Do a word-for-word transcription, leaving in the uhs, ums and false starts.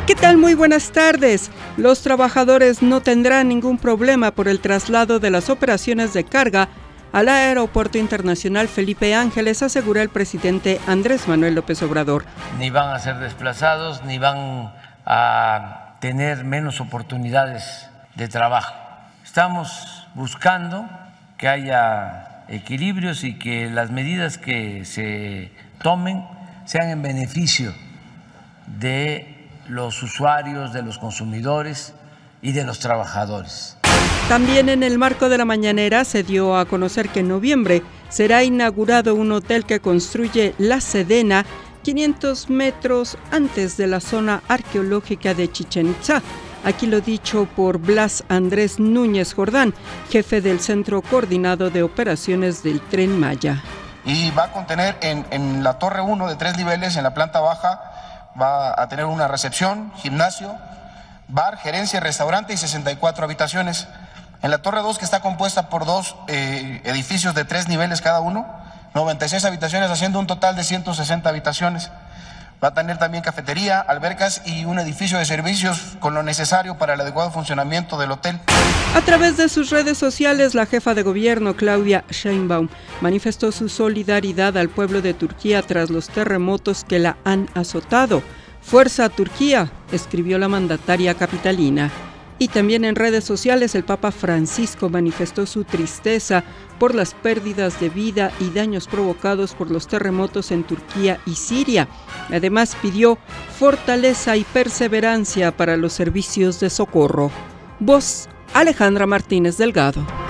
¿Qué tal? Muy buenas tardes. Los trabajadores no tendrán ningún problema por el traslado de las operaciones de carga al Aeropuerto Internacional Felipe Ángeles, asegura el presidente Andrés Manuel López Obrador. Ni van a ser desplazados, ni van a tener menos oportunidades de trabajo. Estamos buscando que haya equilibrios y que las medidas que se tomen sean en beneficio de los usuarios, de los consumidores y de los trabajadores. También en el marco de la mañanera se dio a conocer que en noviembre será inaugurado un hotel que construye la Sedena, quinientos metros antes de la zona arqueológica de Chichén Itzá. Aquí lo dicho por Blas Andrés Núñez Jordán, jefe del Centro Coordinado de Operaciones del Tren Maya. Y va a contener en, en la torre uno de tres niveles, en la planta baja, va a tener una recepción, gimnasio, bar, gerencia, restaurante y sesenta y cuatro habitaciones. En la torre dos, que está compuesta por dos eh, edificios de tres niveles cada uno, noventa y seis habitaciones, haciendo un total de ciento sesenta habitaciones. Va a tener también cafetería, albercas y un edificio de servicios con lo necesario para el adecuado funcionamiento del hotel. A través de sus redes sociales, la jefa de gobierno, Claudia Sheinbaum, manifestó su solidaridad al pueblo de Turquía tras los terremotos que la han azotado. ¡Fuerza Turquía!, escribió la mandataria capitalina. Y también en redes sociales el Papa Francisco manifestó su tristeza por las pérdidas de vida y daños provocados por los terremotos en Turquía y Siria. Además pidió fortaleza y perseverancia para los servicios de socorro. Voz Alejandra Martínez Delgado.